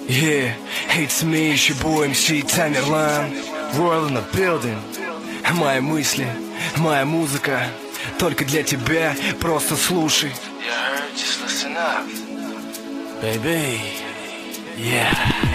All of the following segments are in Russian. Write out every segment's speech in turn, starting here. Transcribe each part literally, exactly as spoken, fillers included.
Yeah, it's me, your boy эм си Tamerlan. World in the building. Мои мысли, моя музыка только для тебя, просто слушай. You heard? Just listen up. Baby, yeah.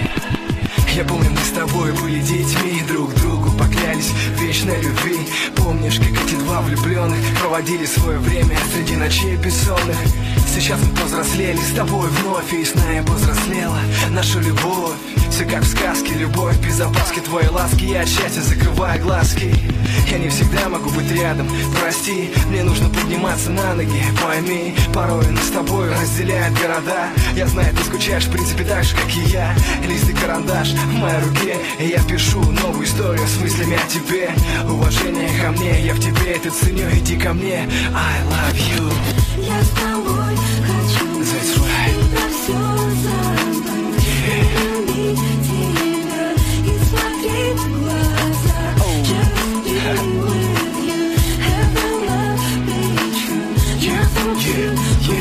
Я помню, мы с тобой были детьми, друг другу поклялись в вечной любви. Помнишь, как эти два влюбленных проводили свое время среди ночей бессонных? Сейчас мы повзрослели с тобой вновь, и ясная повзрослела наша любовь. Все как в сказке, любовь без опаски, твоей ласки. Я от счастья закрываю глазки. Я не всегда могу быть рядом, прости. Мне нужно подниматься на ноги, пойми. Порой нас с тобой разделяют города. Я знаю, ты скучаешь, в принципе, так же, как и я. Лист и карандаш в моей руке, и я пишу новую историю с мыслями о тебе. Уважение ко мне, я в тебе это ценю. Иди ко мне, I love you. Я с тобой хочу That's right. на все забыть, любить тебя и смотреть в глаза. Just be with you, have a love, be true. Just want you,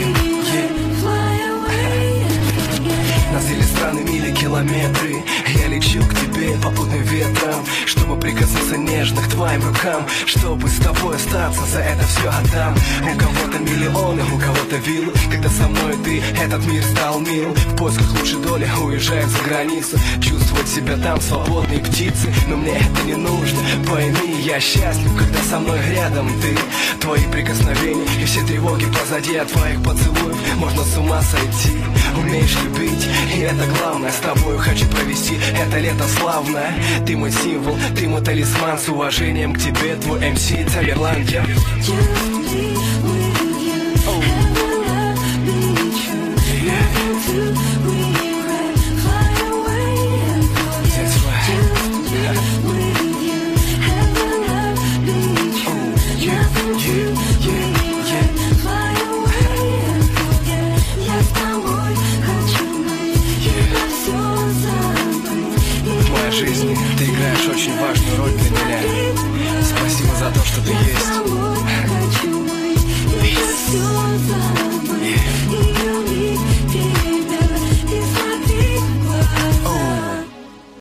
you fly away again. Нас делят страны, мили, километры. Я лечу к тебе попутным ветром, чтобы прикоснуться нежно к твоим рукам, чтобы с тобой остаться, за это все отдам. У кого-то миллионы, у кого-то виллы. Когда со мной ты, этот мир стал мил. В поисках лучшей доли уезжают за границу, чувствовать себя там свободной птицы. Но мне это не нужно, пойми, я счастлив, когда со мной рядом ты. Твои прикосновения и все тревоги позади, от твоих поцелуев можно с ума сойти. Умеешь любить, и это главное. С тобой хочу провести это лето славное. Ты мой символ, ты мой талисман. С уважением к тебе, твой эм си Tamerlan. Just be with you, have a love, be true. Nothing to regret, fly away and forget. That's right. Just be with you, have a love, be true. Nothing to regret, fly away and forget. Я с тобой хочу быть, на все забыть. В моей жизни ты играешь очень важную роль для меня. Спасибо за то, что ты есть.